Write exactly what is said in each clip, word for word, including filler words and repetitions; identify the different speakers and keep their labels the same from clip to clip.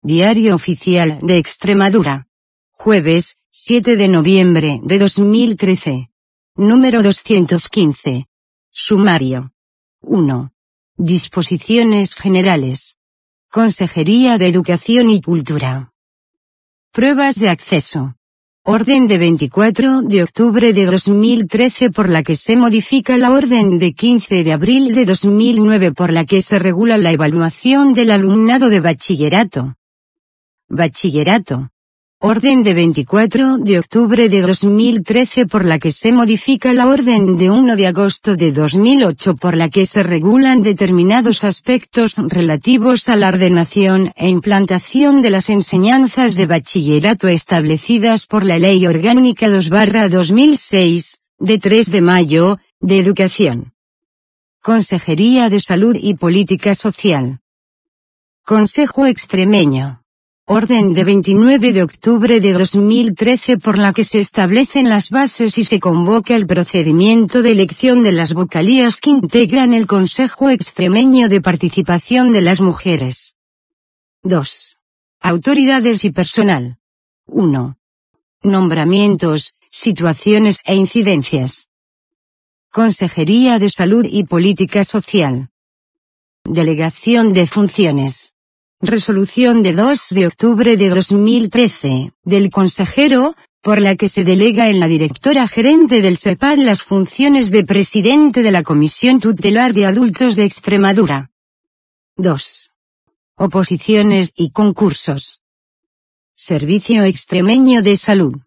Speaker 1: Diario Oficial de Extremadura. Jueves, siete de noviembre de dos mil trece. Número doscientos quince. Sumario. uno. Disposiciones generales. Consejería de Educación y Cultura. Pruebas de acceso. Orden de veinticuatro de octubre de dos mil trece por la que se modifica la orden de quince de abril de dos mil nueve por la que se regula la evaluación del alumnado de bachillerato. Bachillerato. Orden de veinticuatro de octubre de dos mil trece por la que se modifica la orden de uno de agosto de dos mil ocho por la que se regulan determinados aspectos relativos a la ordenación e implantación de las enseñanzas de bachillerato establecidas por la Ley Orgánica dos barra dos mil seis, de tres de mayo, de Educación. Consejería de Salud y Política Social. Consejo Extremeño. Orden de veintinueve de octubre de dos mil trece por la que se establecen las bases y se convoca el procedimiento de elección de las vocalías que integran el Consejo Extremeño de Participación de las Mujeres. dos. Autoridades y personal. uno. Nombramientos, situaciones e incidencias. Consejería de Salud y Política Social. Delegación de funciones. Resolución de dos de octubre de dos mil trece, del consejero, por la que se delega en la directora gerente del SEPAD las funciones de presidente de la Comisión Tutelar de Adultos de Extremadura. dos. Oposiciones y concursos. Servicio Extremeño de Salud.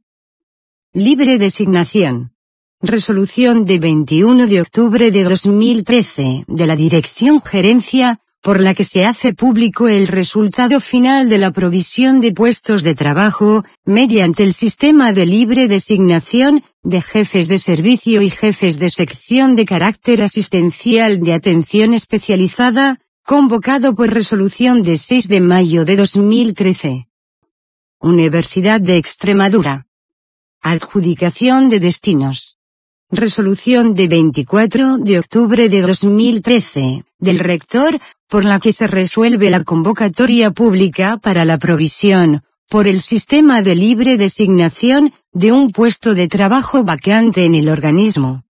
Speaker 1: Libre designación. Resolución de veintiuno de octubre de dos mil trece, de la Dirección Gerencia, por la que se hace público el resultado final de la provisión de puestos de trabajo, mediante el sistema de libre designación, de jefes de servicio y jefes de sección de carácter asistencial de atención especializada, convocado por resolución de seis de mayo de dos mil trece. Universidad de Extremadura. Adjudicación de destinos. Resolución de veinticuatro de octubre de dos mil trece, del rector, por la que se resuelve la convocatoria pública para la provisión, por el sistema de libre designación, de un puesto de trabajo vacante en el organismo.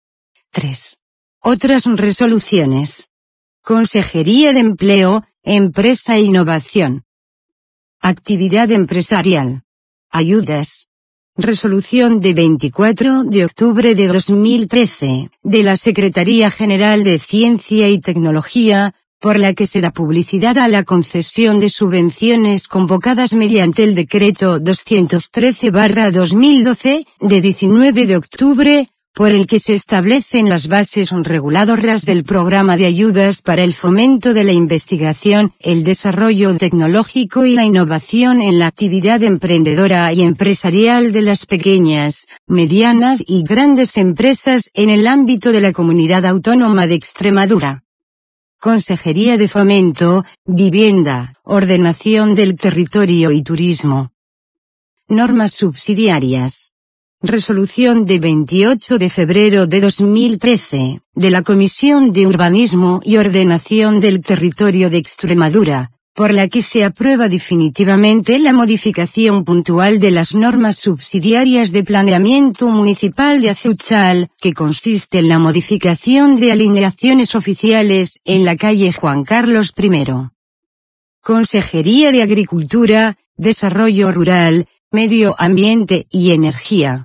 Speaker 1: tres. Otras resoluciones. Consejería de Empleo, Empresa e Innovación. Actividad empresarial. Ayudas. Resolución de veinticuatro de octubre de dos mil trece, de la Secretaría General de Ciencia y Tecnología, por la que se da publicidad a la concesión de subvenciones convocadas mediante el Decreto doscientos trece barra dos mil doce, de diecinueve de octubre, por el que se establecen las bases reguladoras del programa de ayudas para el fomento de la investigación, el desarrollo tecnológico y la innovación en la actividad emprendedora y empresarial de las pequeñas, medianas y grandes empresas en el ámbito de la Comunidad Autónoma de Extremadura. Consejería de Fomento, Vivienda, Ordenación del Territorio y Turismo. Normas subsidiarias. Resolución de veintiocho de febrero de dos mil trece, de la Comisión de Urbanismo y Ordenación del Territorio de Extremadura, por la que se aprueba definitivamente la modificación puntual de las normas subsidiarias de planeamiento municipal de Azuchal, que consiste en la modificación de alineaciones oficiales en la calle Juan Carlos primero. Consejería de Agricultura, Desarrollo Rural, Medio Ambiente y Energía.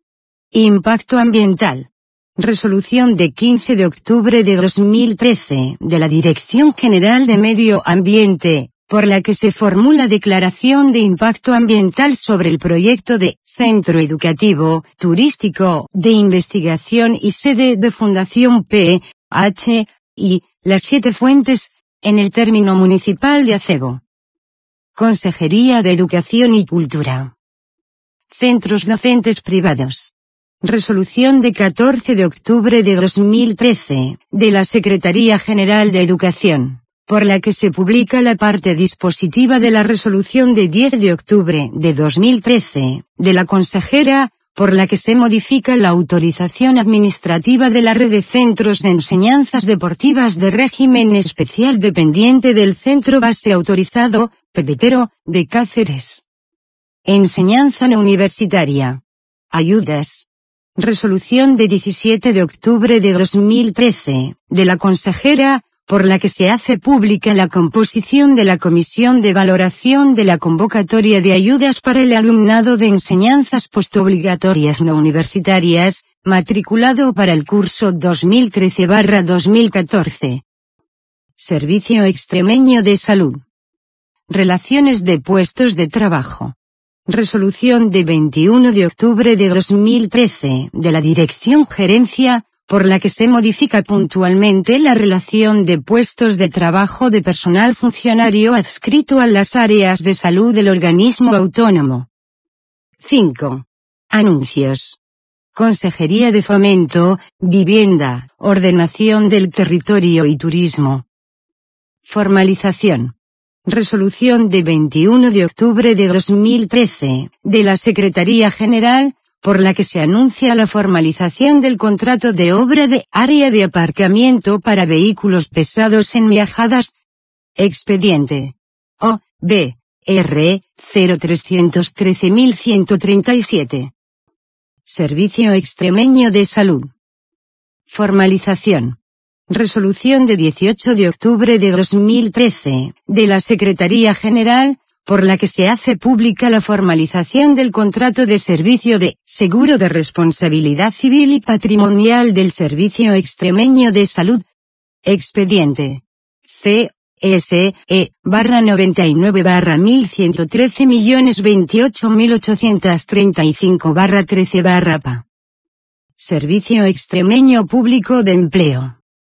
Speaker 1: Impacto ambiental. Resolución de quince de octubre de dos mil trece, de la Dirección General de Medio Ambiente, por la que se formula declaración de impacto ambiental sobre el proyecto de Centro Educativo, Turístico, de Investigación y sede de Fundación P. H. y Las Siete Fuentes, en el término municipal de Acebo. Consejería de Educación y Cultura. Centros docentes privados. Resolución de catorce de octubre de dos mil trece, de la Secretaría General de Educación, por la que se publica la parte dispositiva de la resolución de diez de octubre de dos mil trece, de la consejera, por la que se modifica la autorización administrativa de la red de centros de enseñanzas deportivas de régimen especial dependiente del centro base autorizado, Pebetero, de Cáceres. Enseñanza no universitaria. Ayudas. Resolución de diecisiete de octubre de dos mil trece, de la consejera, por la que se hace pública la composición de la Comisión de Valoración de la Convocatoria de Ayudas para el Alumnado de Enseñanzas Postobligatorias no Universitarias, matriculado para el curso dos mil trece barra dos mil catorce. Servicio Extremeño de Salud. Relaciones de puestos de trabajo. Resolución de veintiuno de octubre de dos mil trece, de la Dirección Gerencia, por la que se modifica puntualmente la relación de puestos de trabajo de personal funcionario adscrito a las áreas de salud del organismo autónomo. cinco. Anuncios. Consejería de Fomento, Vivienda, Ordenación del Territorio y Turismo. Formalización. Resolución de veintiuno de octubre de dos mil trece, de la Secretaría General, por la que se anuncia la formalización del contrato de obra de área de aparcamiento para vehículos pesados en viajadas. Expediente. O. B. R. cero tres uno tres uno uno tres siete. Servicio Extremeño de Salud. Formalización. Resolución de dieciocho de octubre de dos mil trece, de la Secretaría General, por la que se hace pública la formalización del contrato de servicio de seguro de responsabilidad civil y patrimonial del Servicio Extremeño de Salud. Expediente. C. S. E. barra noventa y nueve barra mil ciento trece millones veintiocho mil ochocientos treinta y cinco barra trece barra P A. Servicio Extremeño Público de Empleo.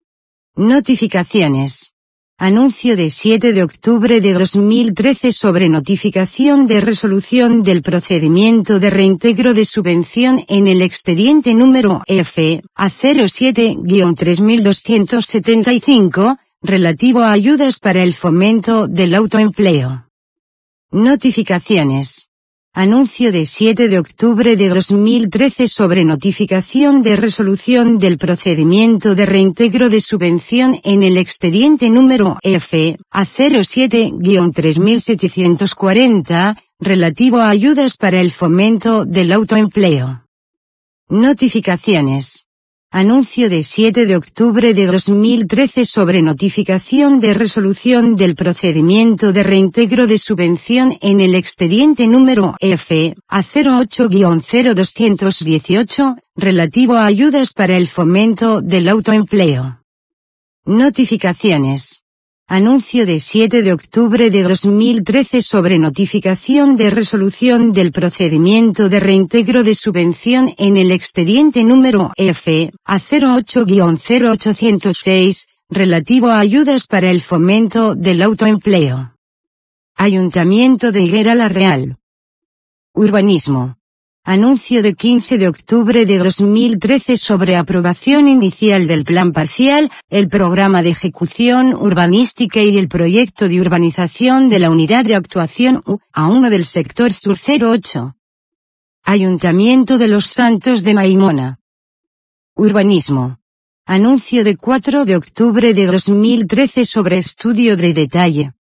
Speaker 1: Notificaciones. Anuncio de siete de octubre de dos mil trece sobre notificación de resolución del procedimiento de reintegro de subvención en el expediente número F A cero siete guión tres mil doscientos setenta y cinco, relativo a ayudas para el fomento del autoempleo. Notificaciones. Anuncio de siete de octubre de dos mil trece sobre notificación de resolución del procedimiento de reintegro de subvención en el expediente número F A cero siete guión tres mil setecientos cuarenta, relativo a ayudas para el fomento del autoempleo. Notificaciones. Anuncio de siete de octubre de dos mil trece sobre notificación de resolución del procedimiento de reintegro de subvención en el expediente número F A cero ocho guión cero doscientos dieciocho, relativo a ayudas para el fomento del autoempleo. Notificaciones. Anuncio de siete de octubre de dos mil trece sobre notificación de resolución del procedimiento de reintegro de subvención en el expediente número F A cero ocho guión cero ochocientos seis, relativo a ayudas para el fomento del autoempleo. Ayuntamiento de Higuera la Real. Urbanismo. Anuncio de quince de octubre de dos mil trece sobre aprobación inicial del Plan Parcial, el Programa de Ejecución Urbanística y el Proyecto de Urbanización de la Unidad de Actuación U A uno del Sector Sur cero ocho. Ayuntamiento de Los Santos de Maimona. Urbanismo. Anuncio de cuatro de octubre de dos mil trece sobre estudio de detalle.